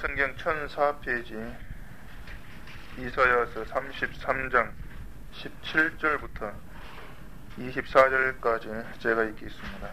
성경 1004페이지 이사야서 33장 17절부터 24절까지 제가 읽겠습니다.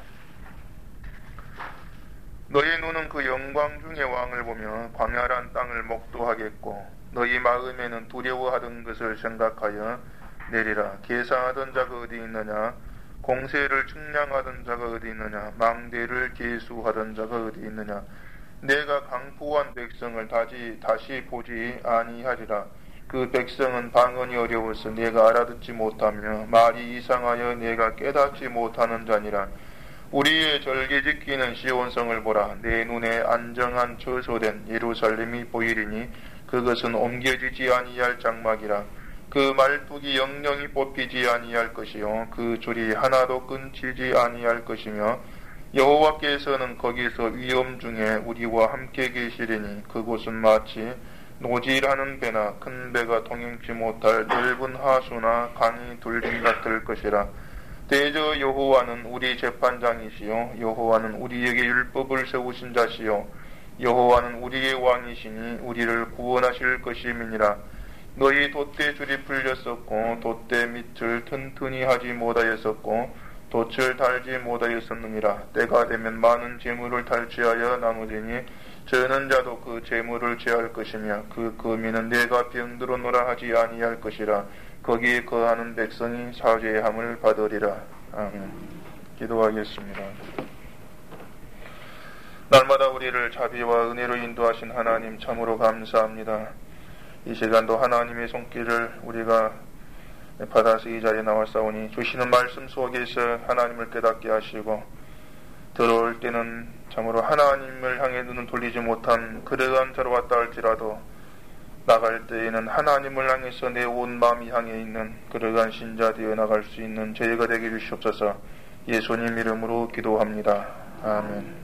너희 눈은 그 영광 중의 왕을 보며 광활한 땅을 목도하겠고 너희 마음에는 두려워하던 것을 생각하여 내리라. 계산하던 자가 어디 있느냐? 공세를 측량하던 자가 어디 있느냐? 망대를 계수하던 자가 어디 있느냐? 내가 강포한 백성을 다시 보지 아니하리라. 그 백성은 방언이 어려워서 내가 알아듣지 못하며 말이 이상하여 내가 깨닫지 못하는 자니라. 우리의 절기 지키는 시온성을 보라. 내 눈에 안정한 처소된 예루살렘이 보이리니 그것은 옮겨지지 아니할 장막이라. 그 말뚝이 영영이 뽑히지 아니할 것이요 그 줄이 하나도 끊기지 아니할 것이며 여호와께서는 거기서 위험 중에 우리와 함께 계시리니 그곳은 마치 노질하는 배나 큰 배가 통행치 못할 넓은 하수나 강이 둘림 같을 것이라. 대저 여호와는 우리 재판장이시요 여호와는 우리에게 율법을 세우신 자시요 여호와는 우리의 왕이시니 우리를 구원하실 것임이니라. 너희 돛대 줄이 풀렸었고 돛대 밑을 튼튼히 하지 못하였었고 돛을 달지 못하였었느니라. 때가 되면 많은 재물을 탈취하여 나누리니 저는 자도 그 재물을 제할 것이며 그 거민은 내가 병들어노라 하지 아니할 것이라. 거기에 거하는 백성이 사죄함을 받으리라. 아멘. 기도하겠습니다. 날마다 우리를 자비와 은혜로 인도하신 하나님 참으로 감사합니다. 이 시간도 하나님의 손길을 우리가 받아서 이 자리에 나왔사오니 주시는 말씀 속에서 하나님을 깨닫게 하시고 들어올 때는 참으로 하나님을 향해 눈을 돌리지 못한 그러한 자로 왔다 할지라도 나갈 때에는 하나님을 향해서 내 온 마음이 향해 있는 그러한 신자 되어 나갈 수 있는 저희가 되게 주시옵소서. 예수님 이름으로 기도합니다. 아멘.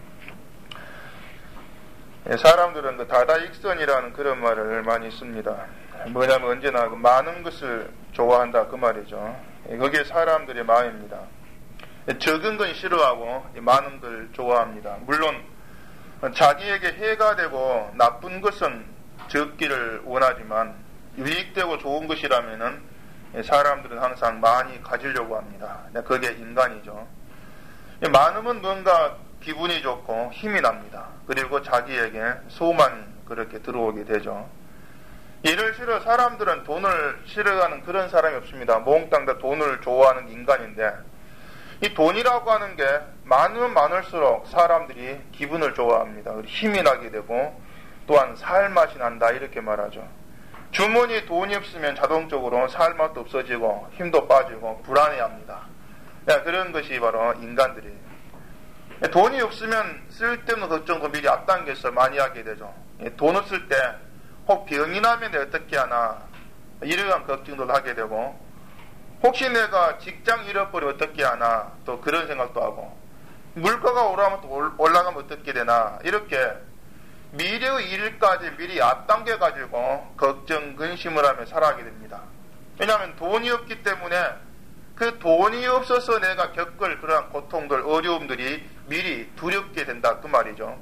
사람들은 그 다다익선이라는 그런 말을 많이 씁니다. 뭐냐면 언제나 그 많은 것을 좋아한다 그 말이죠. 그게 사람들의 마음입니다. 적은 건 싫어하고 많은 걸 좋아합니다. 물론 자기에게 해가 되고 나쁜 것은 적기를 원하지만 유익되고 좋은 것이라면은 사람들은 항상 많이 가지려고 합니다. 그게 인간이죠. 많으면 뭔가 기분이 좋고 힘이 납니다. 그리고 자기에게 소망이 그렇게 들어오게 되죠. 일을 싫어 사람들은 돈을 싫어하는 그런 사람이 없습니다. 몽땅 다 돈을 좋아하는 인간인데 이 돈이라고 하는 게 많으면 많을수록 사람들이 기분을 좋아합니다. 힘이 나게 되고 또한 살맛이 난다 이렇게 말하죠. 주머니에 돈이 없으면 자동적으로 살맛도 없어지고 힘도 빠지고 불안해합니다. 그런 것이 바로 인간들이에요. 돈이 없으면 쓸데없는 걱정도 미리 앞당겨서 많이 하게 되죠. 돈 없을 때 혹 병이 나면 내가 어떻게 하나 이러한 걱정도 하게 되고 혹시 내가 직장 잃어버리면 어떻게 하나 또 그런 생각도 하고 물가가 올라가면 어떻게 되나 이렇게 미래의 일까지 미리 앞당겨가지고 걱정 근심을 하며 살아가게 됩니다. 왜냐하면 돈이 없기 때문에 그 돈이 없어서 내가 겪을 그러한 고통들 어려움들이 미리 두렵게 된다 그 말이죠.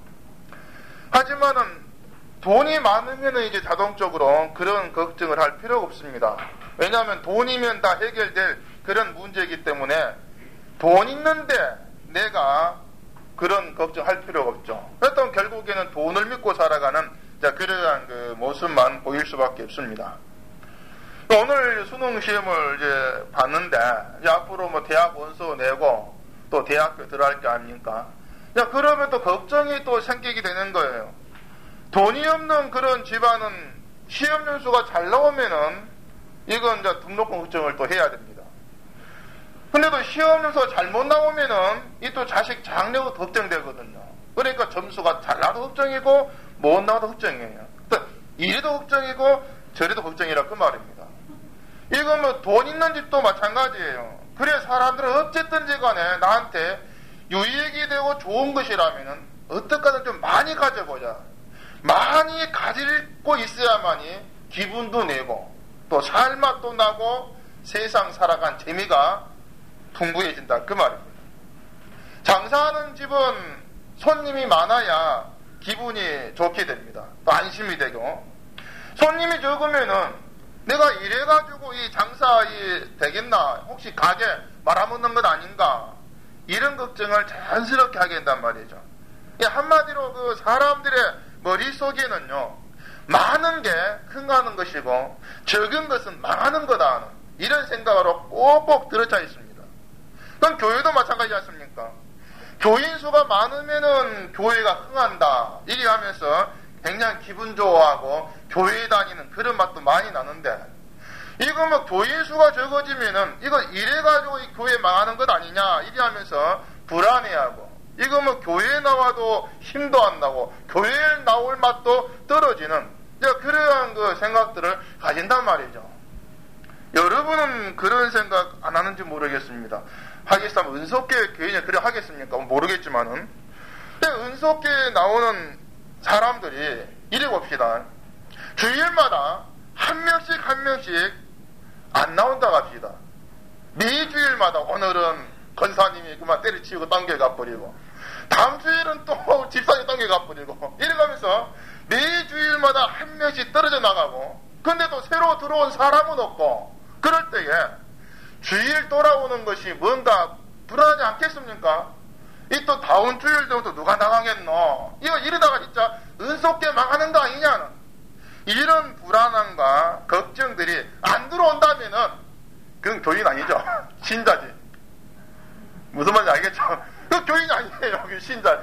하지만은 돈이 많으면 이제 자동적으로 그런 걱정을 할 필요가 없습니다. 왜냐하면 돈이면 다 해결될 그런 문제이기 때문에 돈 있는데 내가 그런 걱정할 필요가 없죠. 그렇다면 결국에는 돈을 믿고 살아가는 그러한 그 모습만 보일 수밖에 없습니다. 오늘 수능 시험을 이제 봤는데 이제 앞으로 뭐 대학 원서 내고 또 대학교 들어갈 게 아닙니까? 그러면 또 걱정이 또 생기게 되는 거예요. 돈이 없는 그런 집안은 시험 점수가 잘 나오면은 이건 이제 등록금 걱정을 또 해야 됩니다. 근데 또 시험 점수가 잘못 나오면은 이 또 자식 장래가 걱정되거든요. 그러니까 점수가 잘 나도 걱정이고 못 나도 걱정이에요. 이래도 걱정이고 저래도 걱정이라 그 말입니다. 이건 뭐 돈 있는 집도 마찬가지예요. 그래 사람들은 어쨌든지 간에 나한테 유익이 되고 좋은 것이라면은 어떻게든 좀 많이 가져보자. 많이 가지고 있어야만이 기분도 내고 또 살맛도 나고 세상 살아간 재미가 풍부해진다 그 말입니다. 장사하는 집은 손님이 많아야 기분이 좋게 됩니다. 또 안심이 되고. 손님이 적으면은 내가 이래가지고 이 장사 되겠나? 혹시 가게 말아먹는 것 아닌가? 이런 걱정을 자연스럽게 하게 된단 말이죠. 한마디로 그 사람들의 머릿속에는요, 많은 게 흥하는 것이고 적은 것은 망하는 거다 하는 이런 생각으로 꼭꼭 들어차 있습니다. 그럼 교회도 마찬가지지 않습니까? 교인 수가 많으면은 교회가 흥한다 이리 하면서 굉장히 기분 좋아하고 교회에 다니는 그런 맛도 많이 나는데, 이거 뭐 교인 수가 적어지면은 이거 이래가지고 이 교회 망하는 것 아니냐 이리 하면서 불안해하고, 이거 뭐 교회에 나와도 힘도 안 나고 교회에 나올 맛도 떨어지는 그러한 그 생각들을 가진단 말이죠. 여러분은 그런 생각 안 하는지 모르겠습니다. 하겠으면 은속계 교인이 그래 하겠습니까? 모르겠지만은. 은속계에 나오는 사람들이 이래 봅시다. 주일마다 한 명씩 안 나온다 갑시다. 매주일마다 오늘은 권사님이 그만 때려치우고 당겨가 버리고, 다음 주일은 또 집사님이 당겨가 버리고, 이래가면서 매주일마다 한 명씩 떨어져 나가고, 근데 또 새로 들어온 사람은 없고, 그럴 때에 주일 돌아오는 것이 뭔가 불안하지 않겠습니까? 이 또 다음 주일 되면 또 누가 나가겠노? 이러다가 진짜 은속계 망하는 거 아니냐는 이런 불안함과 걱정들이 안 들어온다면은 그건 교인 아니죠. 신자지. 무슨 말인지 알겠죠? 그 교인 아니에요. 그 신자지.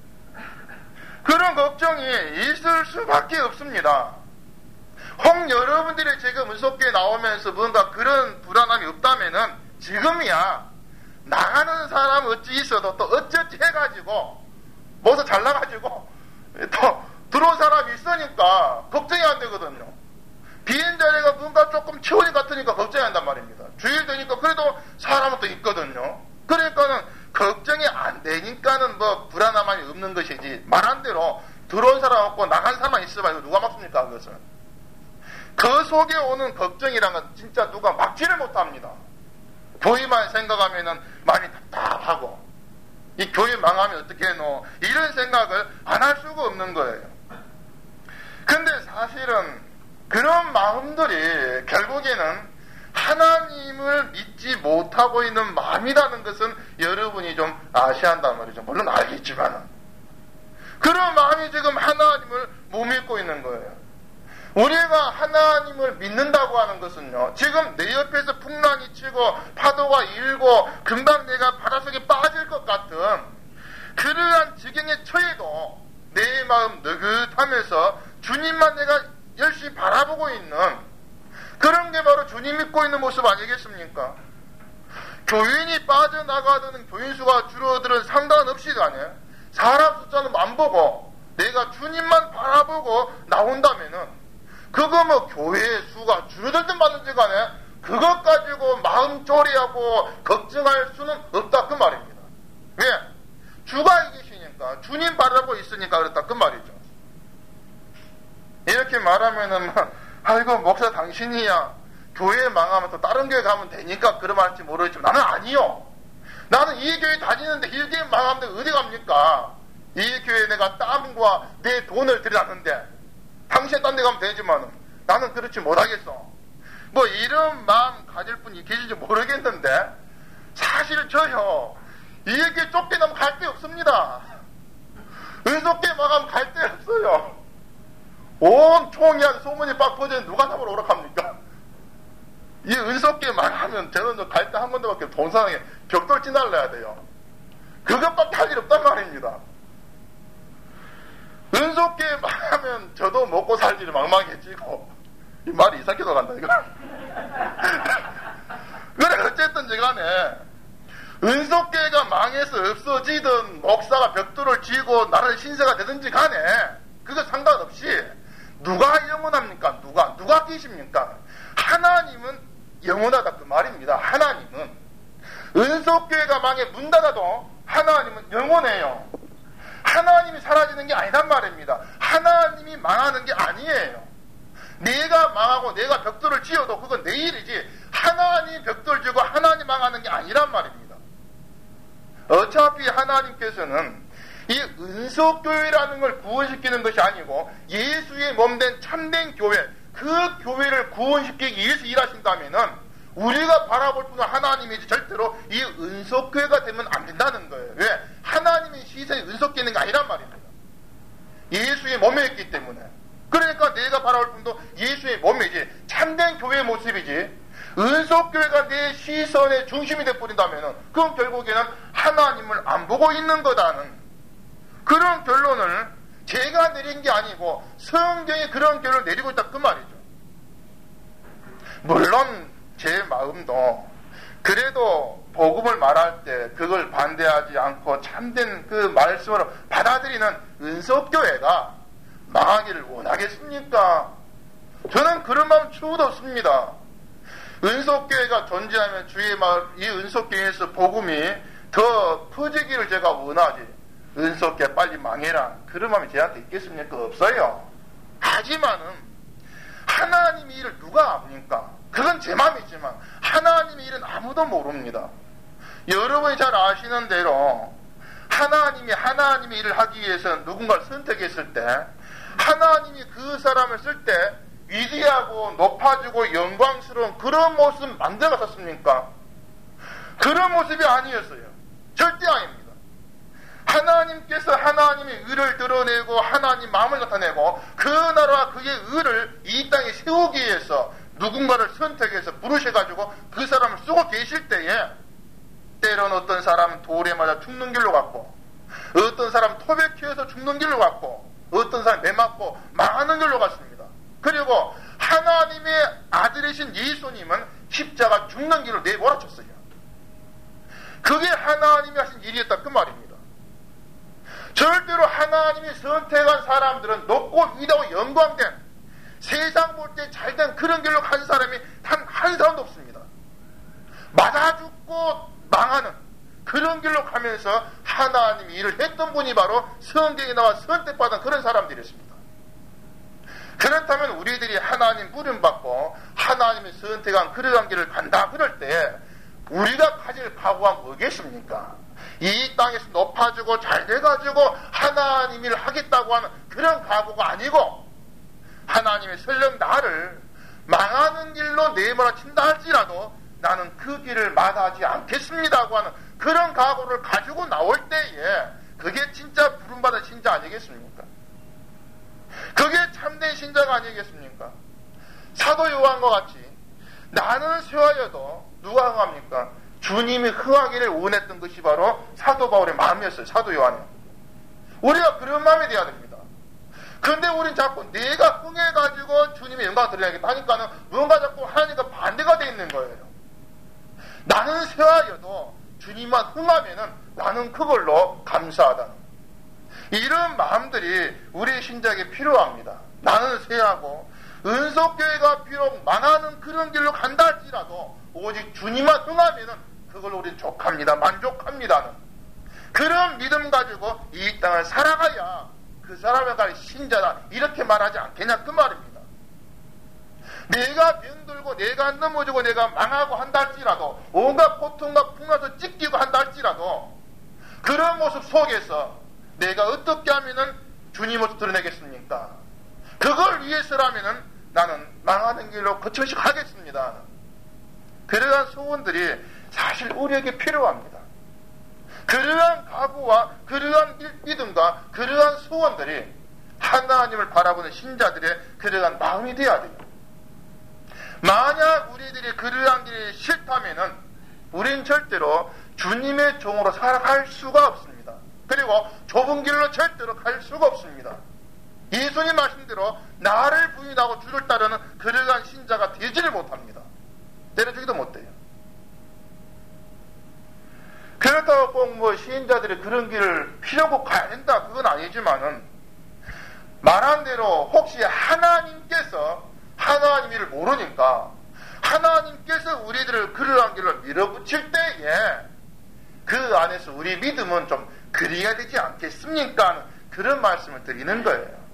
그런 걱정이 있을 수밖에 없습니다. 혹 여러분들이 지금 은속계에 나오면서 뭔가 그런 불안함이 없다면은 지금이야 나가는 사람 어찌 있어도 또 어쩌지 해가지고 뭐서 잘 나가지고 또 들어온 사람이 있으니까 걱정이 안 되거든요. 비인 자리가 뭔가 조금 치원이 같으니까 걱정이 한단 말입니다. 주일 되니까 그래도 사람은 또 있거든요. 그러니까는 걱정이 안 되니까는 뭐 불안함이 없는 것이지, 말한 대로 들어온 사람 없고 나간 사람만 있어봐요. 누가 막습니까? 그것은. 그 속에 오는 걱정이란 건 진짜 누가 막지를 못합니다. 교회만 생각하면은 많이 답답하고, 이 교회 망하면 어떻게 해노? 이런 생각을 안 할 수가 없는 거예요. 근데 사실은 그런 마음들이 결국에는 하나님을 믿지 못하고 있는 마음이라는 것은 여러분이 좀 아셔야 한단 말이죠. 물론 알겠지만은. 그런 마음이 지금 하나님을 못 믿고 있는 거예요. 우리가 하나님을 믿는다고 하는 것은요, 지금 내 옆에서 풍랑이 치고 파도가 일고 금방 내가 바닷속에 빠질 것 같은 그러한 지경에 처해도 내 마음 느긋하면서 주님만 내가 열심히 바라보고 있는 그런 게 바로 주님 믿고 있는 모습 아니겠습니까? 교인이 빠져나가는 교인 수가 줄어들은 상관없이 간에 사람 숫자는 안 보고 내가 주님만 바라보고 나온다면은 그거 뭐 교회의 수가 줄어들든 말든지 간에 그것 가지고 마음 쪼리하고 걱정할 수는 없다 그 말입니다. 왜? 주가 이기시니까 주님 바라보고 있으니까 그렇다 그 말이죠. 이렇게 말하면은 아이고 목사 당신이야 교회 망하면 또 다른 교회 가면 되니까 그런 말할지 모르겠지만 나는 아니요. 나는 이 교회 다니는데 이 교회 망하면 어디 갑니까? 이 교회에 내가 땀과 내 돈을 들여놨는데 당신 딴 데 가면 되지만 나는 그렇지 못하겠어. 뭐 이런 마음 가질 분이 계실지 모르겠는데 사실 저요 이게 쫓겨나면 갈 데 없습니다. 은속계 망하면 갈 데 없어요. 온 총이한 소문이 빡 퍼지는 누가 잡으러 오락합니까? 이 은속계 망하면 저는 갈 때 한 군데밖에 동상에 벽돌 지날려야 돼요. 그것밖에 할 일 없단 말입니다. 은속계 망하면 저도 먹고 살 일이 막막해지고, 이 말이 이상하게 들어간다 이거. 그래 어쨌든지 간에 은속계가 망해서 없어지든 목사가 벽돌을 쥐고 나라의 신세가 되든지 간에 그거 상관없이 누가 영원합니까? 누가 계십니까? 하나님은 영원하다 그 말입니다. 하나님은 은속계가 망해 문 닫아도 하나님은 영원해요. 하나님이 사라지는 게 아니란 말입니다. 하나님이 망하는 게 아니에요. 내가 망하고 내가 벽돌을 지어도 그건 내 일이지 하나님 벽돌 지고 하나님 망하는 게 아니란 말입니다. 어차피 하나님께서는 이 은속교회라는 걸 구원시키는 것이 아니고 예수의 몸된 참된 교회, 그 교회를 구원시키기 위해서 일하신다면은 우리가 바라볼 분은 하나님이지 절대로 이 은속교회가 되면 안 된다는 거예요. 왜? 하나님의 시선이 은속교회는 게 아니란 말입니다. 예수의 몸에 있기 때문에. 그러니까 내가 바라볼 분도 예수의 몸이지 참된 교회의 모습이지 은속교회가 내 시선의 중심이 되어버린다면 그럼 결국에는 하나님을 안 보고 있는 거다는 그런 결론을 제가 내린 게 아니고 성경이 그런 결론을 내리고 있다 그 말이죠. 물론 제 마음도 그래도 복음을 말할 때 그걸 반대하지 않고 참된 그 말씀으로 받아들이는 은속교회가 망하기를 원하겠습니까? 저는 그런 마음 추구도 없습니다. 은속교회가 존재하면 주의 마을 이 은속교회에서 복음이 더 퍼지기를 제가 원하지 은속교회 빨리 망해라 그런 마음이 저한테 있겠습니까? 없어요. 하지만은 하나님의 일을 누가 압니까? 그건 제 마음이지만 하나님의 일은 아무도 모릅니다. 여러분이 잘 아시는 대로 하나님의 일을 하기 위해서 누군가를 선택했을 때 하나님이 그 사람을 쓸 때 위대하고 높아지고 영광스러운 그런 모습 만들어갔었습니까? 그런 모습이 아니었어요. 절대 아닙니다. 하나님께서 하나님의 의를 드러내고 하나님 마음을 나타내고 그 나라와 그의 의를 이 땅에 세우기 위해서 누군가를 선택해서 부르셔가지고 그 사람을 쓰고 계실 때에 때로는 어떤 사람은 돌에 맞아 죽는 길로 갔고 어떤 사람은 톱에 튀어서 죽는 길로 갔고 어떤 사람은 매 맞고 망하는 길로 갔습니다. 그리고 하나님의 아들이신 예수님은 십자가 죽는 길로 내몰아쳤어요. 그게 하나님이 하신 일이었다 그 말입니다. 절대로 하나님이 선택한 사람들은 높고 위대하고 영광된 세상 볼 때 잘된 그런 길로 간 사람이 단 한 사람도 없습니다. 맞아 죽고 망하는 그런 길로 가면서 하나님이 일을 했던 분이 바로 성경에 나와 선택받은 그런 사람들이었습니다. 그렇다면 우리들이 하나님 부름받고 하나님이 선택한 그러한 길을 간다 그럴 때 우리가 가질 각오가 뭐겠습니까? 이 땅에서 높아지고 잘 돼가지고 하나님 일을 하겠다고 하는 그런 각오가 아니고 하나님이 설령 나를 망하는 길로 내몰아 친다 할지라도 나는 그 길을 마다하지 않겠습니다고 하는 그런 각오를 가지고 나올 때에 그게 진짜 부름받은 신자 아니겠습니까? 그게 참된 신자가 아니겠습니까? 사도 요한과 같이 나는 쇠하여도 누가 흥합니까? 주님이 흥하기를 원했던 것이 바로 사도 바울의 마음이었어요. 사도 요한이. 우리가 그런 마음이 돼야 됩니다. 그런데 우린 자꾸 내가 흥해가지고 주님의 영광을 드러내야겠다 하니까는 뭔가 자꾸 하나님과 반대가 돼 있는 거예요. 나는 쇠하여도 주님만 흥하면은 나는 그걸로 감사하다. 이런 마음들이 우리 신자에게 필요합니다. 나는 쇠하고 은속교회가 비록 망하는 그런 길로 간다 할지라도 오직 주님만 흥하면은 그걸로 우리는 족합니다. 만족합니다는 그런 믿음 가지고 이 땅을 살아가야 그 사람에 갈 신자다 이렇게 말하지 않겠냐 그 말입니다. 내가 병들고 내가 넘어지고 내가 망하고 한다 할지라도 온갖 고통과 풍랑에서 찢기고 한다 할지라도 그런 모습 속에서 내가 어떻게 하면은 주님 모습 드러내겠습니까? 그걸 위해서라면은 나는 망하는 길로 거침없이 가겠습니다. 그러한 소원들이 사실 우리에게 필요합니다. 그러한 각오와 그러한 믿음과 그러한 소원들이 하나님을 바라보는 신자들의 그러한 마음이 되어야 돼요. 만약 우리들이 그러한 길이 싫다면은 우린 절대로 주님의 종으로 살아갈 수가 없습니다. 그리고 좁은 길로 절대로 갈 수가 없습니다. 예수님 말씀대로 나를 부인하고 주를 따르는 그러한 신자가 되지를 못합니다. 내려주기도 못해요. 그렇다고 꼭 뭐 신자들이 그런 길을 필요고 가야 된다 그건 아니지만은 말한 대로 혹시 하나님께서 하나님 일을 모르니까 하나님께서 우리들을 그러한 길로 밀어붙일 때에 그 안에서 우리 믿음은 좀 그리야 되지 않겠습니까? 그런 말씀을 드리는 거예요.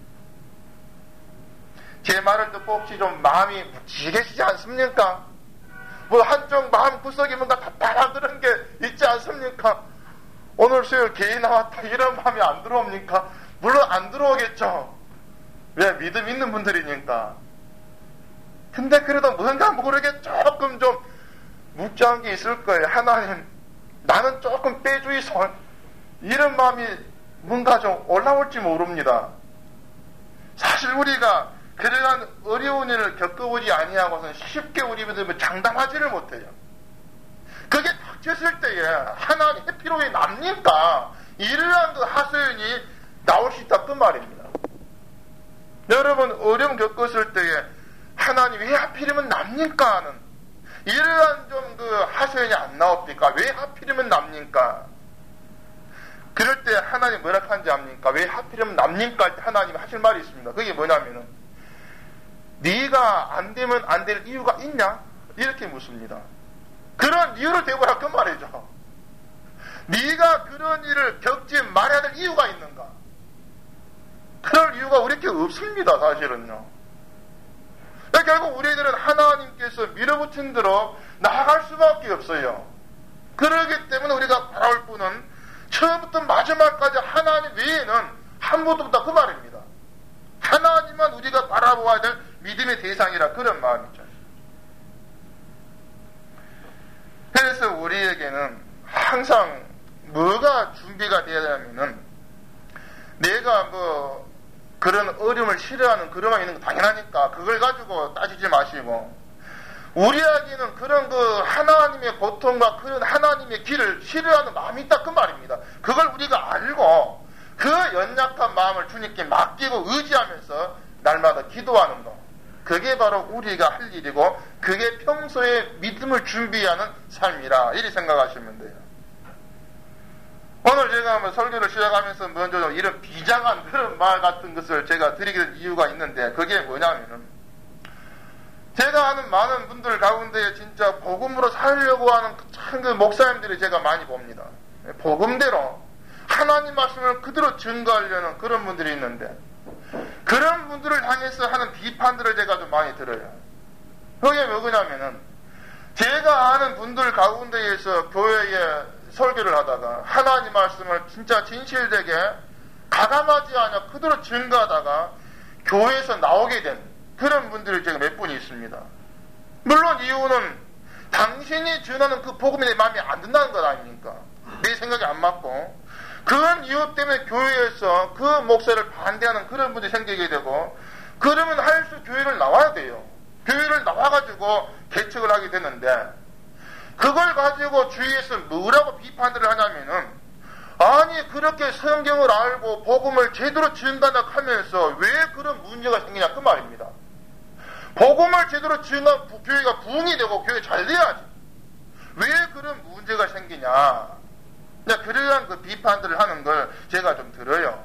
제 말을 듣고 혹시 좀 마음이 묵직해지지 않습니까? 뭐 한쪽 마음 구석에 뭔가 답답한 그런 게 있지 않습니까? 오늘 수요일 개인 나왔다 이런 마음이 안 들어옵니까? 물론 안 들어오겠죠. 왜? 믿음 있는 분들이니까. 근데 그래도 뭔가 모르게 조금 좀 묵직한 게 있을 거예요. 하나님, 나는 조금 빼주이소. 이런 마음이 뭔가 좀 올라올지 모릅니다. 사실 우리가 그러한 어려운 일을 겪어보지 아니하고서는 쉽게 우리 믿음을 장담하지를 못해요. 그게 닥쳤을 때에 하나님 해피로이 납니까? 이러한 그 하소연이 나올 수 있다 그 말입니다. 여러분 어려움 겪었을 때에 하나님 왜 하필이면 납니까? 하는 이러한 좀 그 하소연이 안 나옵니까? 왜 하필이면 납니까? 그럴 때 하나님 뭐라 하는지 압니까? 왜 하필이면 납니까? 할 때 하나님이 하실 말이 있습니다. 그게 뭐냐면은 네가 안 되면 안 될 이유가 있냐? 이렇게 묻습니다. 그런 이유를 대보라 그 말이죠. 네가 그런 일을 겪지 말아야 될 이유가 있는가? 그럴 이유가 우리께 없습니다. 사실은요. 결국 우리들은 하나님께서 밀어붙인 대로 나아갈 수밖에 없어요. 그러기 때문에 우리가 바라볼 분은 처음부터 마지막까지 하나님 외에는 한 분도 없다 그 말입니다. 하나님만 우리가 바라보아야 될 믿음의 대상이라 그런 마음이죠. 그래서 우리에게는 항상 뭐가 준비가 되어야 되냐면은 내가 뭐 그런 어려움을 싫어하는 그런 마음이 있는 거 당연하니까 그걸 가지고 따지지 마시고 우리에게는 그런 그 하나님의 고통과 그런 하나님의 길을 싫어하는 마음이 있다 그 말입니다. 그걸 우리가 알고 그 연약한 마음을 주님께 맡기고 의지하면서 날마다 기도하는 것, 그게 바로 우리가 할 일이고 그게 평소에 믿음을 준비하는 삶이라 이렇게 생각하시면 돼요. 오늘 제가 한번 설교를 시작하면서 먼저 좀 이런 비장한 그런 말 같은 것을 제가 드리게 된 이유가 있는데 그게 뭐냐면은 제가 아는 많은 분들 가운데 진짜 복음으로 살려고 하는 참 그 목사님들이 제가 많이 봅니다. 복음대로 하나님 말씀을 그대로 증거하려는 그런 분들이 있는데 그런 분들을 향해서 하는 비판들을 제가 좀 많이 들어요. 그게 뭐냐면은 제가 아는 분들 가운데에서 교회에 설교를 하다가 하나님 말씀을 진짜 진실되게 가감하지 않아 그대로 증거하다가 교회에서 나오게 된 그런 분들이 제가 몇 분이 있습니다. 물론 이유는 당신이 전하는 그 복음에 내 마음에 안 든다는 것 아닙니까? 내 생각이 안 맞고 그런 이유 때문에 교회에서 그 목사를 반대하는 그런 분들이 생기게 되고 그러면 할 수 교회를 나와야 돼요. 교회를 나와가지고 개척을 하게 되는데 그걸 가지고 주위에서 뭐라고 비판들을 하냐면은 아니 그렇게 성경을 알고 복음을 제대로 증거한다 하면서 왜 그런 문제가 생기냐 그 말입니다. 복음을 제대로 증거한 교회가 부흥이 되고 교회 잘 돼야지 왜 그런 문제가 생기냐 그러한 그 비판들을 하는 걸 제가 좀 들어요.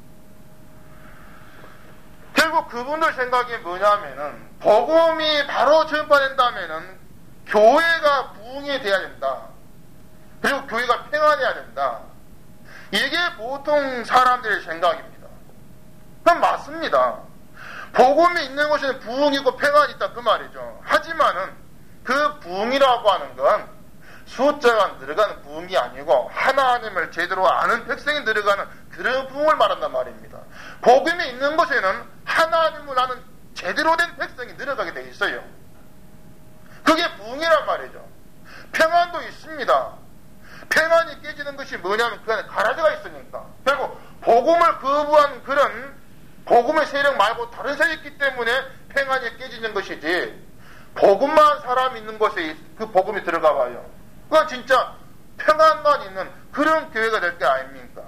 결국 그분들 생각이 뭐냐면은 복음이 바로 전파된다면은 교회가 부흥이 돼야 된다. 그리고 교회가 평안해야 된다. 이게 보통 사람들의 생각입니다. 그건 맞습니다. 복음이 있는 곳에는 부흥이고 평안이 있다 그 말이죠. 하지만은 그 부흥이라고 하는 건 숫자가 늘어가는 부흥이 아니고 하나님을 제대로 아는 백성이 늘어가는 그런 부흥을 말한단 말입니다. 복음이 있는 곳에는 하나님을 아는 제대로 된 백성이 늘어가게 돼 있어요. 그게 부흥이란 말이죠. 평안도 있습니다. 평안이 깨지는 것이 뭐냐면 그 안에 가라지가 있으니까. 결국 복음을 거부한 그런 복음의 세력 말고 다른 세력이 있기 때문에 평안이 깨지는 것이지 복음만 사람이 있는 곳에 그 복음이 들어가 봐요. 그건 진짜 평안만 있는 그런 교회가 될 게 아닙니까?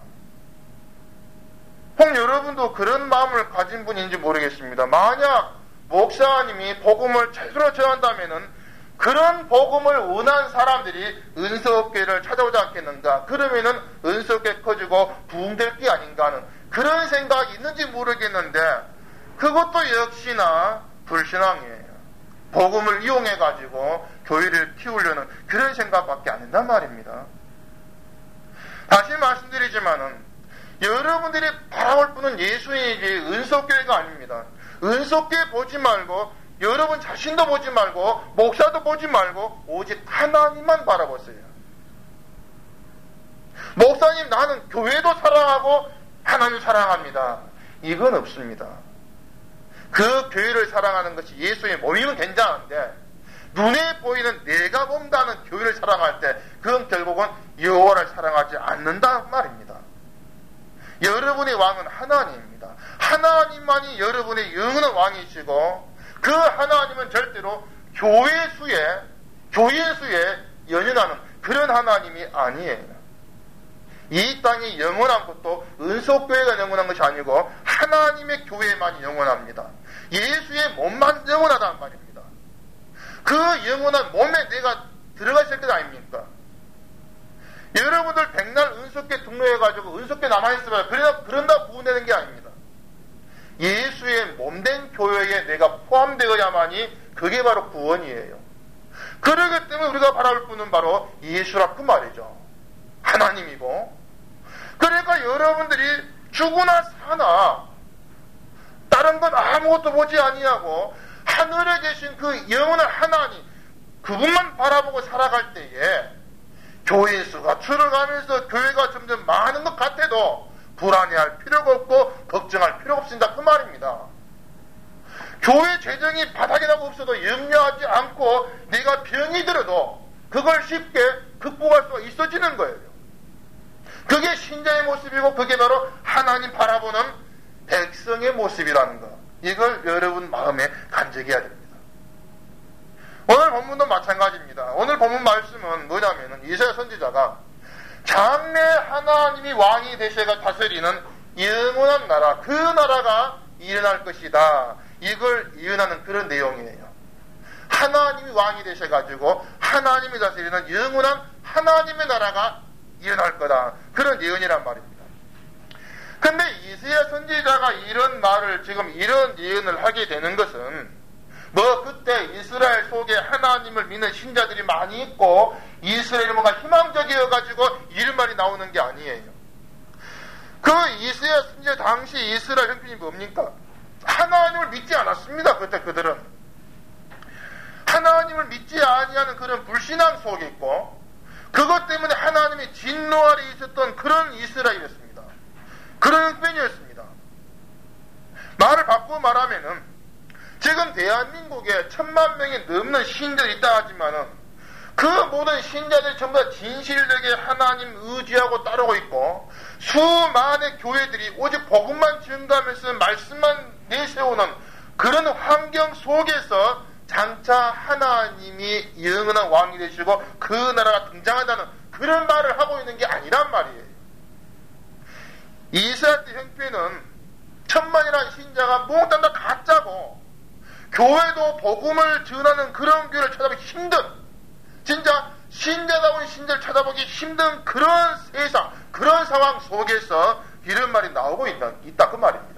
혹 여러분도 그런 마음을 가진 분인지 모르겠습니다. 만약 목사님이 복음을 제대로 전한다면은 그런 복음을 원한 사람들이 은석교회를 찾아오지 않겠는가? 그러면은 은석교회 커지고 부흥될 게 아닌가 하는 그런 생각이 있는지 모르겠는데 그것도 역시나 불신앙이에요. 복음을 이용해가지고 교회를 키우려는 그런 생각밖에 안 된단 말입니다. 다시 말씀드리지만은 여러분들이 바라볼 분은 예수님이지 은석교회가 아닙니다. 은석교회 보지 말고 여러분 자신도 보지 말고 목사도 보지 말고 오직 하나님만 바라보세요. 목사님 나는 교회도 사랑하고 하나님 사랑합니다. 이건 없습니다. 그 교회를 사랑하는 것이 예수의 몸이면 괜찮은데 눈에 보이는 내가 본다는 교회를 사랑할 때 그건 결국은 여호와를 사랑하지 않는다 말입니다. 여러분의 왕은 하나님입니다. 하나님만이 여러분의 영원한 왕이시고 그 하나님은 절대로 교회 수에 연연하는 그런 하나님이 아니에요. 이 땅이 영원한 것도 은속교회가 영원한 것이 아니고 하나님의 교회만이 영원합니다. 예수의 몸만 영원하다는 말입니다. 그 영원한 몸에 내가 들어가실 것 아닙니까? 여러분들 백날 은속교 등록해가지고 은속교 남아있으면 그런다 구원되는 게 아닙니다. 예수의 몸된 교회에 내가 포함되어야만이 그게 바로 구원이에요. 그러기 때문에 우리가 바라볼 분은 바로 예수라 그 말이죠. 하나님이고. 그러니까 여러분들이 죽으나 사나 다른 건 아무것도 보지 아니하고 하늘에 계신 그 영원한 하나님 그분만 바라보고 살아갈 때에 교회 수가 줄어가면서 교회가 점점 많은 것 같아도 불안해할 필요가 없고 걱정할 필요가 없습니다. 그 말입니다. 교회 재정이 바닥이 나고 없어도 염려하지 않고 내가 병이 들어도 그걸 쉽게 극복할 수가 있어지는 거예요. 그게 신자의 모습이고 그게 바로 하나님 바라보는 백성의 모습이라는 거. 이걸 여러분 마음에 간직해야 됩니다. 오늘 본문도 마찬가지입니다. 오늘 본문 말씀은 뭐냐면은 이사야 선지자가 장래 하나님이 왕이 되셔가 다스리는 영원한 나라, 그 나라가 일어날 것이다. 이걸 예언하는 그런 내용이에요. 하나님이 왕이 되셔가지고 하나님이 다스리는 영원한 하나님의 나라가 일어날 거다. 그런 예언이란 말입니다. 근데 이사야 선지자가 이런 말을 지금 이런 예언을 하게 되는 것은 그때 이스라엘 속에 하나님을 믿는 신자들이 많이 있고 이스라엘이 뭔가 희망적이어가지고 이런 말이 나오는 게 아니에요. 그 이사야 선지자 당시 이스라엘 형편이 뭡니까? 하나님을 믿지 않았습니다. 그때 그들은 하나님을 믿지 아니하는 그런 불신앙 속에 있고 그것 때문에 하나님의 진노 아래 있었던 그런 이스라엘이었습니다. 그런 형편이었습니다. 말을 바꾸어 말하면은 지금 대한민국에 1000만 명이 넘는 신자들이 있다 하지만은 그 모든 신자들이 전부 다 진실되게 하나님 의지하고 따르고 있고 수많은 교회들이 오직 복음만 증가하면서 말씀만 내세우는 그런 환경 속에서 장차 하나님이 영원한 왕이 되시고 그 나라가 등장한다는 그런 말을 하고 있는 게 아니란 말이에요. 이스라엘 때 형편은 1000만이라는 신자가 몽땅 다 가짜고 교회도 복음을 전하는 그런 교회를 찾아보기 힘든 진짜 신자다운 신자를 찾아보기 힘든 그런 세상 그런 상황 속에서 이런 말이 나오고 있다 그 말입니다.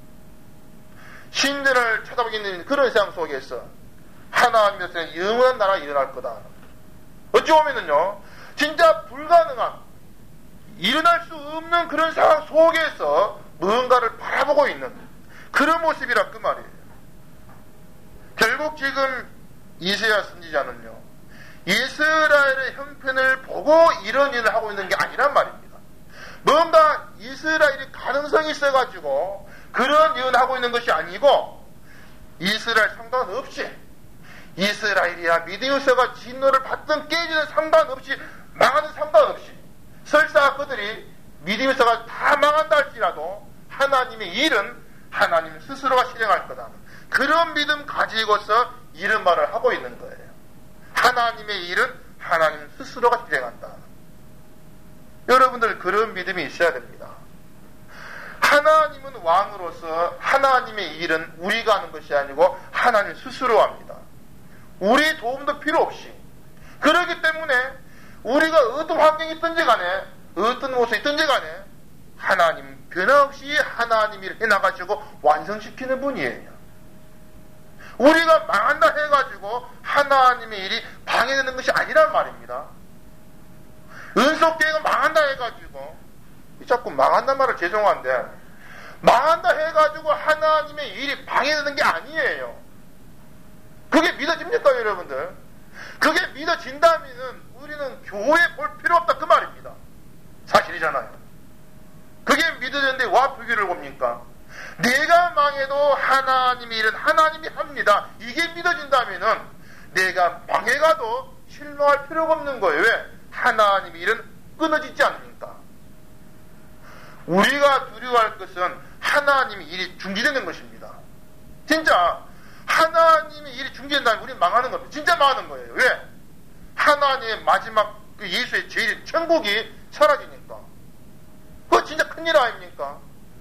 신자를 찾아보기 힘든 그런 세상 속에서 하나님께서는 영원한 나라가 일어날 거다. 어찌 보면은요 진짜 불가능한 일어날 수 없는 그런 상황 속에서 뭔가를 바라보고 있는 그런 모습이라 그 말이에요. 결국 지금 이사야 선지자는요 이스라엘의 형편을 보고 이런 일을 하고 있는 게 아니란 말입니다. 뭔가 이스라엘이 가능성이 있어가지고 그런 예언하고 있는 것이 아니고 이스라엘 상관없이 이스라엘이야 미디어서가 진노를 받든 깨지는 상관없이 망하는 상관없이 설사 그들이 미디어서가 다 망한다 할지라도 하나님의 일은 하나님 스스로가 실행할 거다. 그런 믿음 가지고서 이런 말을 하고 있는 거예요. 하나님의 일은 하나님 스스로가 실행한다. 여러분들 그런 믿음이 있어야 됩니다. 하나님은 왕으로서 하나님의 일은 우리가 하는 것이 아니고 하나님 스스로 합니다. 우리 도움도 필요 없이. 그렇기 때문에 우리가 어떤 환경이 있든지 간에 어떤 모습이 있든지 간에 하나님 변함없이 하나님 일을 해나가지고 완성시키는 분이에요. 우리가 망한다 해가지고 하나님의 일이 방해되는 것이 아니란 말입니다. 은속교회가 망한다 해가지고 자꾸 망한단 말을 죄송한데 망한다 해가지고 하나님의 일이 방해되는 게 아니에요. 그게 믿어집니까 여러분들? 그게 믿어진다면은 우리는 교회 볼 필요 없다 그 말입니다. 사실이잖아요. 그게 믿어졌는데 와 불교를 봅니까? 내가 망해도 하나님의 일은 하나님이 합니다. 이게 믿어진다면은 내가 망해가도 실망할 필요가 없는 거예요. 왜? 하나님의 일은 끊어지지 않습니까? 우리가 두려워할 것은 하나님의 일이 중지되는 것입니다. 진짜 하나님의 일이 중지된다면 우리는 망하는 겁니다. 진짜 망하는 거예요. 왜? 하나님의 마지막 그 예수의 제일 천국이 사라지니까. 그거 진짜 큰일 아닙니까?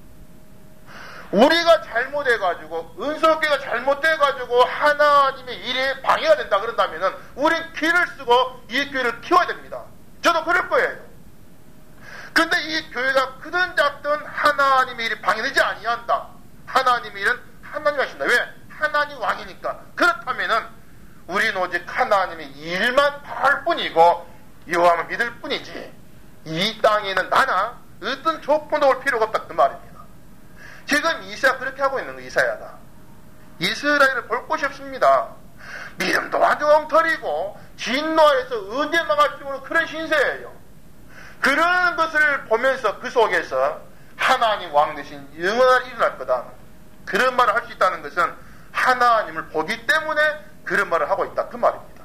우리가 잘못해가지고 은솔교가 잘못돼가지고 하나님의 일에 방해가 된다 그런다면은 우린 귀를 쓰고 이 교회를 키워야 됩니다. 저도 그럴 거예요. 근데 이 교회가 크든 작든 하나님의 일이 방해되지 아니한다. 하나님의 일은 하나님이 하신다. 왜? 하나님 왕이니까. 그렇다면은 우리는 오직 하나님의 일만 바랄 뿐이고 여호와만 믿을 뿐이지 이 땅에는 나나 어떤 조건도 올 필요가 없다 그 말입니다. 지금 이사야 그렇게 하고 있는 거 이사야가 이스라엘을 볼 곳이 없습니다. 믿음도 완전 엉터리고 진노에서 언제 망할지 모르는 그런 신세예요. 그런 것을 보면서 그 속에서 하나님 왕 대신 영원한 일어날 거다. 그런 말을 할 수 있다는 것은 하나님을 보기 때문에 그런 말을 하고 있다 그 말입니다.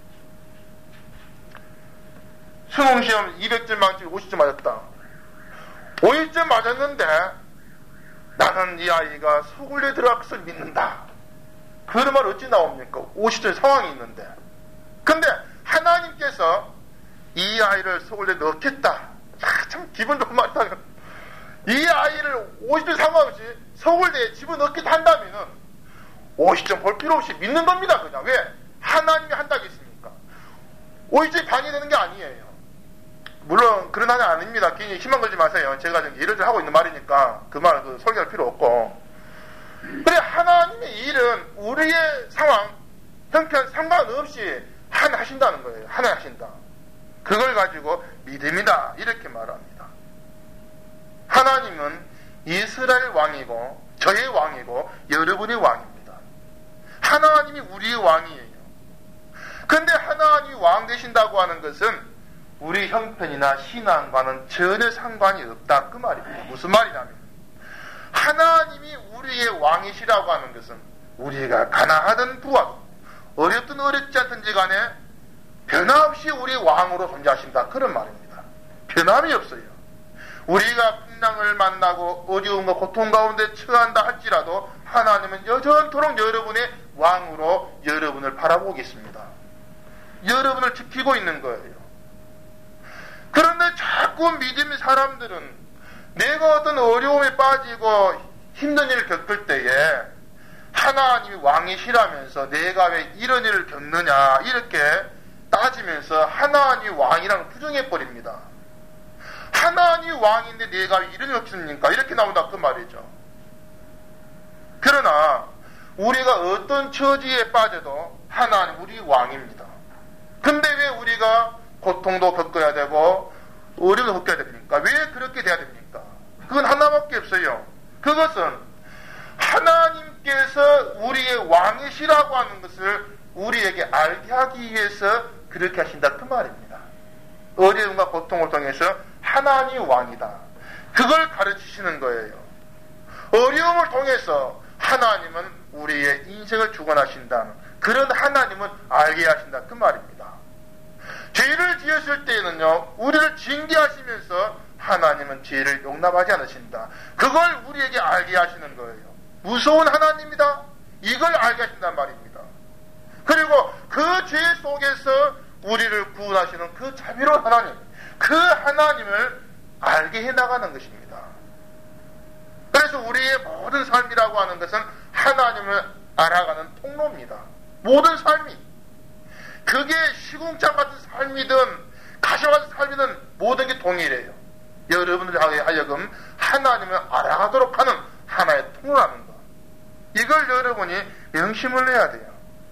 수능시험 200점 만점에 50점 맞았다. 50점 맞았는데 나는 이 아이가 서울대 들어갈 것을 믿는다. 그런 말 어찌 나옵니까? 50점 상황이 있는데. 근데 하나님께서 이 아이를 서울대 넣겠다. 참 기분 좋은 말이다. 이 아이를 50점 상황 없이 서울대에 집어넣겠다 한다면은 50점 볼 필요 없이 믿는 겁니다. 그냥. 왜? 하나님이 한다겠습니까? 50점이 방해되는 게 아니에요. 물론 그런 한이 아닙니다. 괜히 희망 걸지 마세요. 제가 지금 예를 들어 하고 있는 말이니까 그 말 설계할 필요 없고. 그래 하나님의 일은 우리의 상황, 형편 상관없이 하나 하신다는 거예요. 하나 하신다. 그걸 가지고 믿음이다 이렇게 말합니다. 하나님은 이스라엘 왕이고 저의 왕이고 여러분의 왕입니다. 하나님이 우리의 왕이에요. 근데 하나님이 왕 되신다고 하는 것은 우리 형편이나 신앙과는 전혀 상관이 없다 그 말입니다. 무슨 말이냐면 하나님이 우리의 왕이시라고 하는 것은 우리가 가난하든 부하든 어렵든 어렵지 않든지 간에 변함없이 우리의 왕으로 존재하신다 그런 말입니다. 변함이 없어요. 우리가 풍랑을 만나고 어려움과 고통 가운데 처한다 할지라도 하나님은 여전토록 여러분의 왕으로 여러분을 바라보고 있습니다. 여러분을 지키고 있는 거예요. 그런데 자꾸 믿음의 사람들은 내가 어떤 어려움에 빠지고 힘든 일을 겪을 때에 하나님이 왕이시라면서 내가 왜 이런 일을 겪느냐 이렇게 따지면서 하나님이 왕이라는 부정해버립니다. 하나님이 왕인데 내가 왜 이런 일 없습니까? 이렇게 나온다 그 말이죠. 그러나 우리가 어떤 처지에 빠져도 하나님 우리 왕입니다. 근데 왜 우리가 고통도 겪어야 되고 어려움도 겪어야 됩니까? 왜 그렇게 돼야 됩니까? 그건 하나밖에 없어요. 그것은 하나님께서 우리의 왕이시라고 하는 것을 우리에게 알게 하기 위해서 그렇게 하신다 그 말입니다. 어려움과 고통을 통해서 하나님이 왕이다. 그걸 가르치시는 거예요. 어려움을 통해서 하나님은 우리의 인생을 주관하신다. 그런 하나님은 알게 하신다 그 말입니다. 죄를 지었을 때에는요, 우리를 징계하시면서 하나님은 죄를 용납하지 않으신다. 그걸 우리에게 알게 하시는 거예요. 무서운 하나님이다. 이걸 알게 하신단 말입니다. 그리고 그 죄 속에서 우리를 구원하시는 그 자비로운 하나님, 그 하나님을 알게 해나가는 것입니다. 그래서 우리의 모든 삶이라고 하는 것은 하나님을 알아가는 통로입니다. 모든 삶이. 그게 시궁창 같은 삶이든 가시와 같은 삶이든 모든 게 동일해요. 여러분들 하여금 하나님을 알아가도록 하는 하나의 통로라는 것. 이걸 여러분이 명심을 해야 돼요.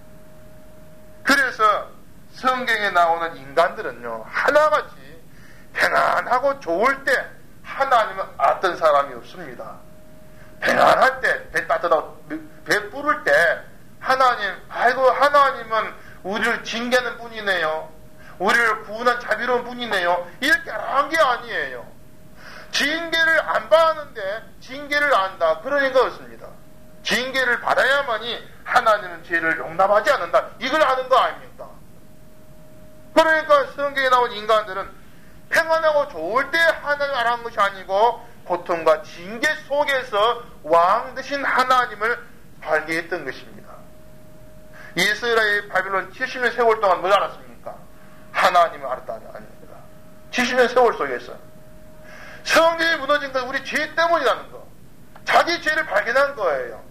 그래서 성경에 나오는 인간들은요, 하나같이 평안하고 좋을 때 하나님은 알았던 사람이 없습니다. 평안할 때, 배 따뜻하고 배 부를 때 하나님, 아이고 하나님은 우리를 징계하는 분이네요. 우리를 구원한 자비로운 분이네요. 이렇게 알아간 게 게 아니에요. 징계를 안 받았는데 징계를 안다. 그러니까 그렇습니다. 징계를 받아야만이 하나님은 죄를 용납하지 않는다. 이걸 아는 거 아닙니까? 그러니까 성경에 나온 인간들은 평안하고 좋을 때 하나님을 알아간 것이 아니고 고통과 징계 속에서 왕 되신 하나님을 발견했던 것입니다. 이스라엘 바빌론 70년 세월 동안 뭘 알았습니까? 하나님을 알았다 아닙니까? 70년 세월 속에서 성경이 무너진 건 우리 죄 때문이라는 거. 자기 죄를 발견한 거예요.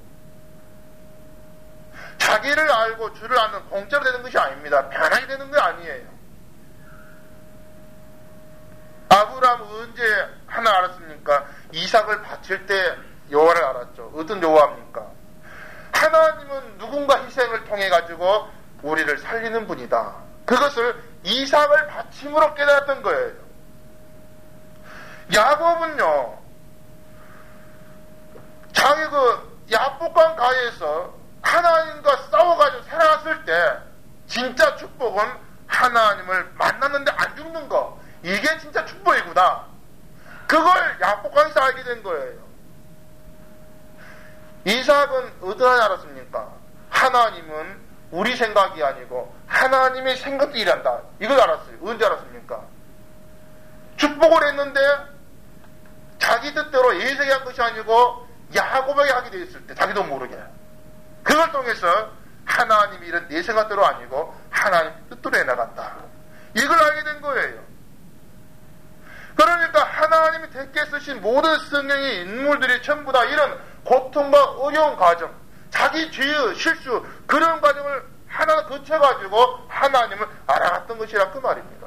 자기를 알고 주를 아는 공짜로 되는 것이 아닙니다. 편하게 되는 게 아니에요. 아브라함은 언제 하나 알았습니까? 이삭을 바칠 때 여호와를 알았죠. 어떤 여호와입니까? 하나님은 누군가 희생을 통해 가지고 우리를 살리는 분이다. 그것을 이삭을 바침으로 깨달았던 거예요. 야곱은요, 자기 야복강 가에서 하나님과 싸워가지고 살아났을 때 진짜 축복은 하나님을 만났는데 안 죽는 거. 이게 진짜 축복이구나. 그걸 야복강에서 알게 된 거예요. 이삭은 어디서 알았습니까? 하나님은 우리 생각이 아니고 하나님의 생각이 일한다. 이걸 알았어요. 언제 알았습니까? 축복을 했는데 자기 뜻대로 예색이 한 것이 아니고 야곱에게 하게 되었을 때 자기도 모르게 그걸 통해서 하나님이 이런 내 생각대로 아니고 하나님 뜻대로 해나간다. 이걸 알게 된 거예요. 그러니까 하나님이 대께 쓰신 모든 성경의 인물들이 전부 다 이런 고통과 어려운 과정, 자기 죄의 실수, 그런 과정을 하나 거쳐가지고 하나님을 알아갔던 것이라 그 말입니다.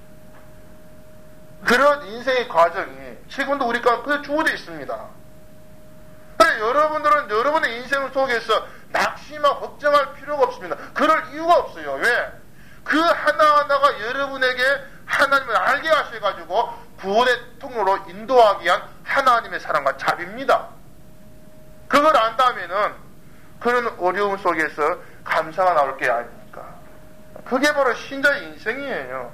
그런 인생의 과정이 지금도 우리 가운데 주어져 있습니다. 그래, 여러분들은 여러분의 인생 속에서 낙심하고 걱정할 필요가 없습니다. 그럴 이유가 없어요. 왜? 그 하나하나가 여러분에게 하나님을 알게 하셔가지고 구원의 통로로 인도하기 위한 하나님의 사랑과 자비입니다. 그걸 안다면은 그런 어려움 속에서 감사가 나올 게 아닙니까? 그게 바로 신자의 인생이에요.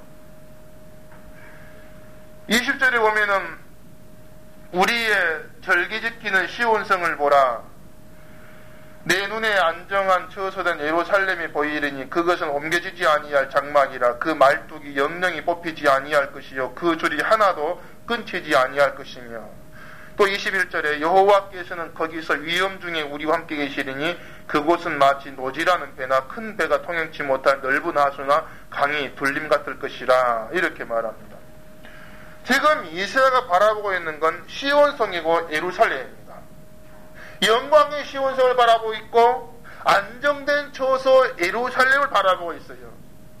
20절에 보면은 우리의 절기 지키는 시온성을 보라. 내 눈에 안정한 처소된 예루살렘이 보이리니 그것은 옮겨지지 아니할 장막이라. 그 말뚝이 영영이 뽑히지 아니할 것이요 그 줄이 하나도 끊치지 아니할 것이며. 또 21절에 여호와께서는 거기서 위험 중에 우리와 함께 계시리니 그곳은 마치 노지라는 배나 큰 배가 통행치 못할 넓은 하수나 강이 둘림 같을 것이라. 이렇게 말합니다. 지금 이스라엘가 바라보고 있는 건 시온성이고 예루살렘입니다. 영광의 시온성을 바라보고 있고 안정된 처소 예루살렘을 바라보고 있어요.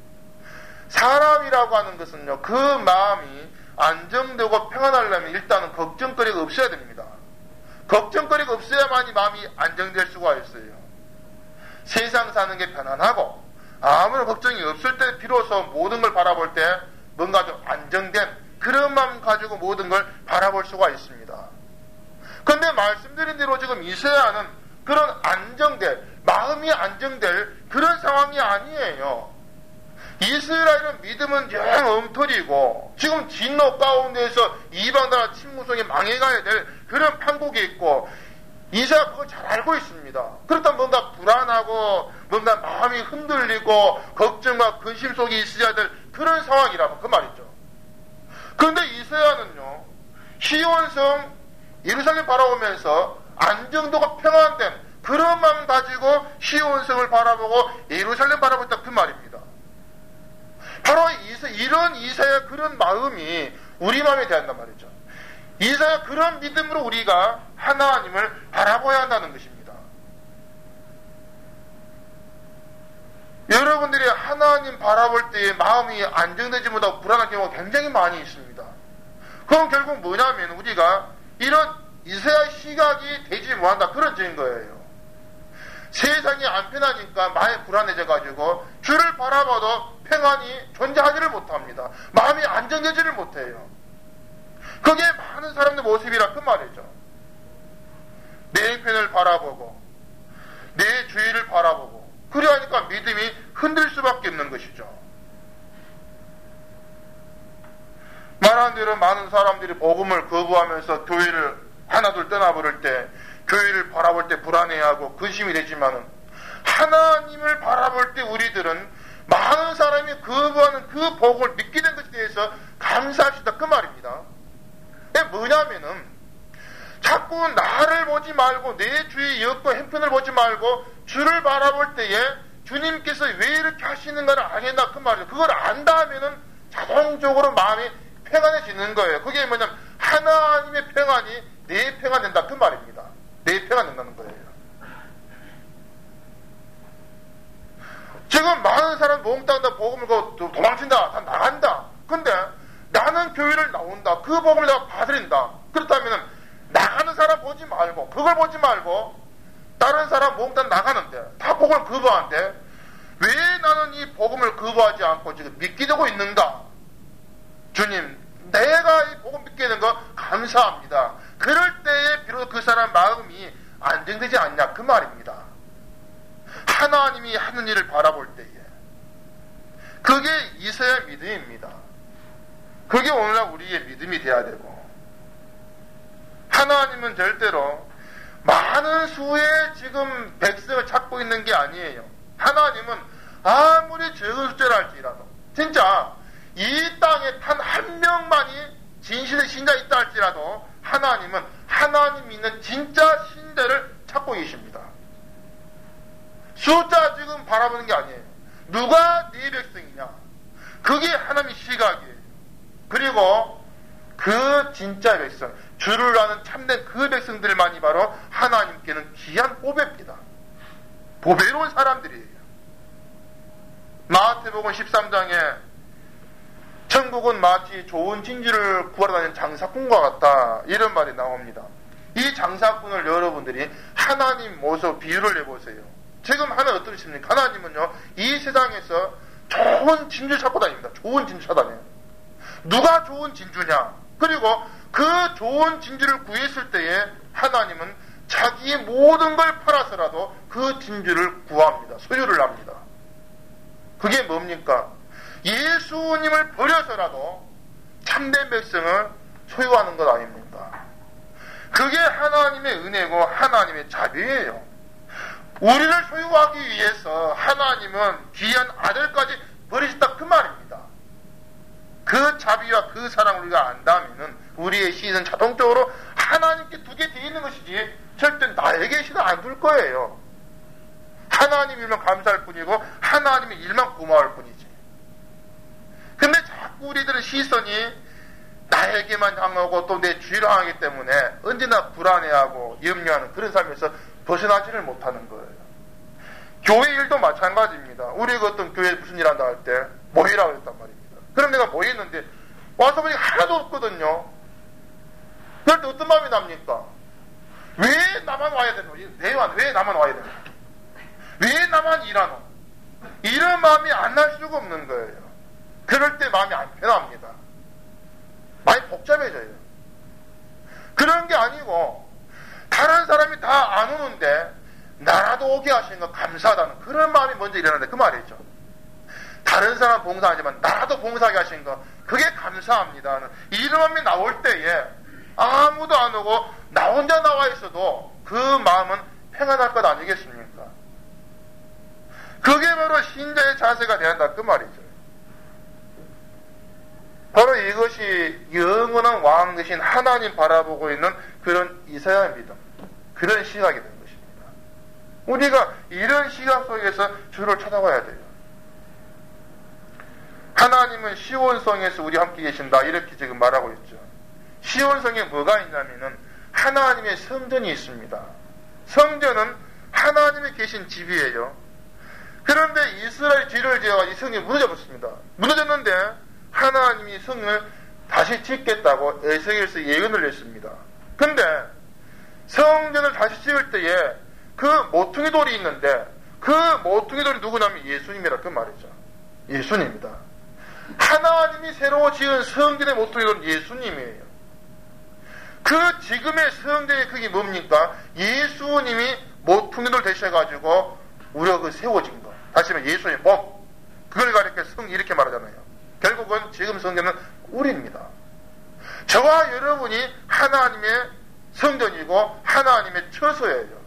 사람이라고 하는 것은요, 그 마음이 안정되고 평안하려면 일단은 걱정거리가 없어야 됩니다. 걱정거리가 없어야만이 마음이 안정될 수가 있어요. 세상 사는 게 편안하고 아무런 걱정이 없을 때 비로소 모든 걸 바라볼 때 뭔가 좀 안정된 그런 마음 가지고 모든 걸 바라볼 수가 있습니다. 근데 말씀드린 대로 지금 이스라엘은 그런 안정될, 마음이 안정될 그런 상황이 아니에요. 이스라엘은 믿음은 영 엉터리고 지금 진노 가운데에서 이방나라 침묵 속에 망해가야 될 그런 판국에 있고 이스라엘 그걸 잘 알고 있습니다. 그렇다면 뭔가 불안하고 뭔가 마음이 흔들리고 걱정과 근심 속에 있어야 될 그런 상황이라고 그 말이죠. 그런데 이스라엘은요, 시온성 예루살렘 바라보면서 안정도가 평안된 그런 마음 가지고 시온성을 바라보고 예루살렘 바라보고 있다 그 말입니다. 바로 이런 이사야 그런 마음이 우리 마음에 대한단 말이죠. 이사야 그런 믿음으로 우리가 하나님을 바라봐야 한다는 것입니다. 여러분들이 하나님 바라볼 때 마음이 안정되지 못하고 불안한 경우가 굉장히 많이 있습니다. 그럼 결국 뭐냐면 우리가 이런 이사야 시각이 되지 못한다 그런 증거예요. 세상이 안 편하니까 마음이 불안해져가지고 주를 바라봐도 평안이 존재하지를 못합니다. 마음이 안정되지를 못해요. 그게 많은 사람들 모습이라 그 말이죠. 내 형편을 바라보고 내 주위를 바라보고 그래 하니까 믿음이 흔들 수밖에 없는 것이죠. 말하는 나름대로 많은 사람들이 복음을 거부하면서 교회를 하나둘 떠나버릴 때, 교회를 바라볼 때 불안해하고 근심이 되지만은, 하나님을 바라볼 때 우리들은 많은 사람이 거부하는 그 복음을 믿게 된 것에 대해서 감사합시다. 그 말입니다. 뭐냐면은, 자꾸 나를 보지 말고 내 주의 여과 형편을 보지 말고 주를 바라볼 때에 주님께서 왜 이렇게 하시는가를 알겠나 그 말이죠. 그걸 안다 하면은 자동적으로 마음이 평안해지는 거예요. 그게 뭐냐면 하나님의 평안이 내 평안 된다 그 말입니다. 내 평안 된다는 거예요. 지금 많은 사람 몽땅 다 복음을 도망친다, 다 나간다. 근데 나는 교회를 나온다. 그 복음을 내가 받으린다. 그렇다면은 나가는 사람 보지 말고, 그걸 보지 말고, 다른 사람 몽땅 나가는데, 다 복음을 거부하는데, 왜 나는 이 복음을 거부하지 않고 지금 믿게 되고 있는가? 주님, 내가 이 복음 믿게 된 거 감사합니다. 그럴 때에 비로소 그 사람 마음이 안정되지 않냐? 그 말입니다. 하나님이 하는 일을 바라볼 때에. 그게 이스라엘 믿음입니다. 그게 오늘날 우리의 믿음이 돼야 되고, 하나님은 절대로 많은 수의 지금 백성을 찾고 있는 게 아니에요. 하나님은 아무리 적은 숫자를 할지라도 진짜 이 땅에 단 한 명만이 진실의 신자가 있다 할지라도 하나님은 하나님 믿는 진짜 신자를 찾고 계십니다. 숫자 지금 바라보는 게 아니에요. 누가 네 백성이냐? 그게 하나님의 시각이에요. 그리고 그 진짜 백성, 주를 아는 참된 그 백성들만이 바로 하나님께는 귀한 보배입니다. 보배로운 사람들이에요. 마태복음 13장에 천국은 마치 좋은 진주를 구하러 다니는 장사꾼과 같다 이런 말이 나옵니다. 이 장사꾼을 여러분들이 하나님 모습 비유를 해보세요. 지금 하나님 어떠십니까? 하나님은요 이 세상에서 좋은 진주 찾고 다닙니다. 좋은 진주 찾아다녀요. 누가 좋은 진주냐? 그리고 그 좋은 진주를 구했을 때에 하나님은 자기의 모든 걸 팔아서라도 그 진주를 구합니다. 소유를 합니다. 그게 뭡니까? 예수님을 버려서라도 참된 백성을 소유하는 것 아닙니까? 그게 하나님의 은혜고 하나님의 자비예요. 우리를 소유하기 위해서 하나님은 귀한 아들까지 버리셨다 그 말입니다. 그 자비와 그 사랑을 우리가 안다면은 우리의 시선은 자동적으로 하나님께 두게 되어 있는 것이지 절대 나에게 시선 안 둘 거예요. 하나님 일만 감사할 뿐이고 하나님의 일만 고마울 뿐이지. 근데 자꾸 우리들은 시선이 나에게만 향하고 또 내 주위를 향하기 때문에 언제나 불안해하고 염려하는 그런 삶에서 벗어나지를 못하는 거예요. 교회 일도 마찬가지입니다. 우리가 어떤 교회에 무슨 일 한다 할 때 모이라 그랬단 말입니다. 그럼 내가 모였는데 와서 보니까 하나도 없거든요. 그럴 때 어떤 마음이 납니까? 왜 나만 와야 되노? 왜 나만 와야 되노? 왜 나만 일하노? 이런 마음이 안 날 수가 없는 거예요. 그럴 때 마음이 안 편합니다. 많이 복잡해져요. 그런 게 아니고 다른 사람이 다 안 오는데 나라도 오게 하시는 거 감사하다는 그런 마음이 먼저 일어나는데 그 말이죠. 다른 사람 봉사하지만 나라도 봉사하게 하신 거 그게 감사합니다. 이런 마음이 나올 때에 아무도 안 오고 나 혼자 나와 있어도 그 마음은 평안할 것 아니겠습니까? 그게 바로 신자의 자세가 돼야 한다 그 말이죠. 바로 이것이 영원한 왕 대신 하나님 바라보고 있는 그런 이사야의 믿음, 그런 시각이 되는 것입니다. 우리가 이런 시각 속에서 주를 찾아가야 돼요. 하나님은 시온성에서 우리 함께 계신다 이렇게 지금 말하고 있죠. 시온성에 뭐가 있냐면은 하나님의 성전이 있습니다. 성전은 하나님이 계신 집이에요. 그런데 이스라엘 죄를 지어가 이 성이 무너져버렸습니다. 무너졌는데 하나님이 성을 다시 짓겠다고 에스겔서 예언을 했습니다. 근데 성전을 다시 지을 때에 그 모퉁이 돌이 있는데 그 모퉁이 돌이 누구냐면 예수님이라 그 말이죠. 예수님입니다. 하나님이 새로 지은 성전의 모퉁이 돌은 예수님이에요. 그 지금의 성전의 그게 뭡니까? 예수님이 모퉁이 돌 되셔가지고 우리가 그 세워진 거. 다시 말해 예수님 몸. 그걸 가리켜 성 이렇게 말하잖아요. 결국은 지금 성전은 우리입니다. 저와 여러분이 하나님의 성전이고 하나님의 처소예요.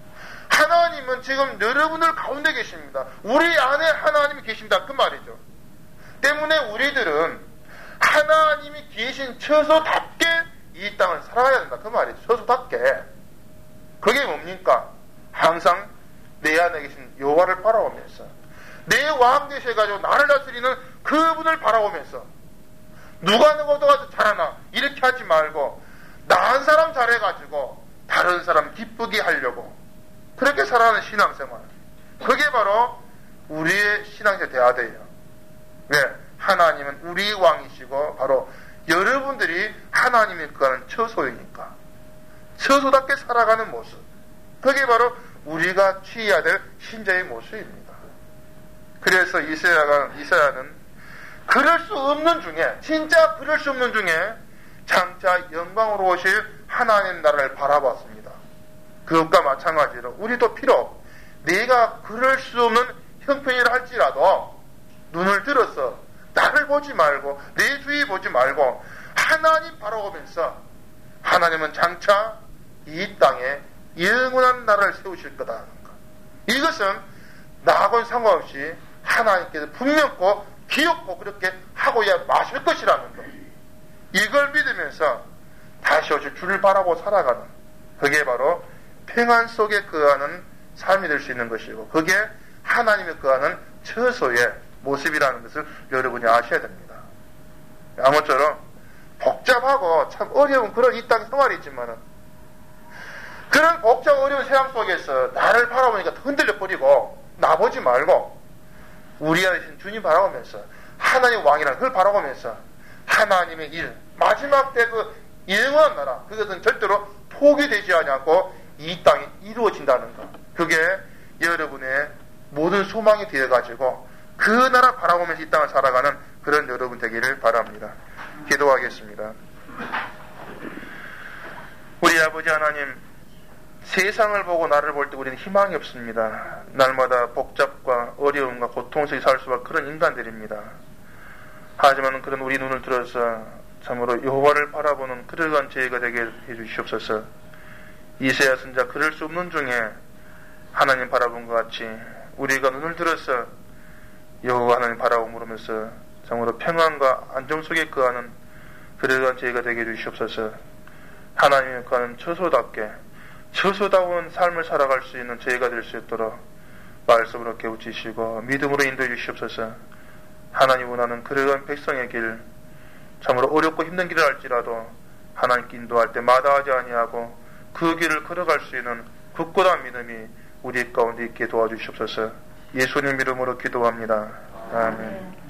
하나님은 지금 여러분들 가운데 계십니다. 우리 안에 하나님이 계신다 그 말이죠. 때문에 우리들은 하나님이 계신 처소답게 이 땅을 살아가야 된다 그 말이죠. 처소답게. 그게 뭡니까? 항상 내 안에 계신 여호와를 바라보면서 내 왕 되셔가지고 나를 다스리는 그분을 바라보면서 누가 너보다 잘하나 이렇게 하지 말고 나 한 사람 잘해가지고 다른 사람 기쁘게 하려고 그렇게 살아가는 신앙생활. 그게 바로 우리의 신앙의 대화대예요. 왜? 하나님은 우리 왕이시고 바로 여러분들이 하나님이 거하는 처소이니까 처소답게 살아가는 모습. 그게 바로 우리가 취해야 될 신자의 모습입니다. 그래서 이사야는 그럴 수 없는 중에 진짜 그럴 수 없는 중에 장차 영광으로 오실 하나님 나라를 바라봤습니다. 그것과 마찬가지로 우리도 비록 내가 그럴 수 없는 형편이라 할지라도 눈을 들어서 나를 보지 말고 내 주위 보지 말고 하나님 바라보면서 하나님은 장차 이 땅에 영원한 나라를 세우실 거다 하는 것. 이것은 나하고는 상관없이 하나님께서 분명코 기억코 그렇게 하고야 마실 것이라는 것. 이걸 믿으면서 다시 오실 주를 바라보고 살아가는 그게 바로 평안 속에 거하는 삶이 될 수 있는 것이고 그게 하나님이 거하는 처소의 모습이라는 것을 여러분이 아셔야 됩니다. 아무쪼록 복잡하고 참 어려운 그런 이 땅 생활이 있지만은 그런 복잡 어려운 세상 속에서 나를 바라보니까 흔들려 버리고 나보지 말고 우리 안에 계신 주님 바라보면서 하나님 왕이라는 그걸 바라보면서 하나님의 일 마지막 때 그 영원한 나라 그것은 절대로 포기되지 않고 이 땅에 이루어진다는 것. 그게 여러분의 모든 소망이 되어가지고 그 나라 바라보면서 이 땅을 살아가는 그런 여러분 되기를 바랍니다. 기도하겠습니다. 우리 아버지 하나님, 세상을 보고 나를 볼 때 우리는 희망이 없습니다. 날마다 복잡과 어려움과 고통 속에 살 수밖에 그런 인간들입니다. 하지만 그런 우리 눈을 들어서 참으로 여호와를 바라보는 그러한 저희가 되게 해주시옵소서. 이사야 선지자 그럴 수 없는 중에 하나님 바라본 것 같이 우리가 눈을 들어서 여호와 하나님 바라보면서 참으로 평안과 안정 속에 거하는 그러한 저희가 되게 해주시옵소서. 하나님의 거하는 처소다운 삶을 살아갈 수 있는 저희가 될 수 있도록 말씀으로 깨우치시고 믿음으로 인도해 주시옵소서. 하나님 원하는 그러한 백성의 길 참으로 어렵고 힘든 길을 할지라도 하나님께 인도할 때 마다하지 아니하고 그 길을 걸어갈 수 있는 굳건한 믿음이 우리 가운데 있게 도와주시옵소서. 예수님 이름으로 기도합니다. 아멘.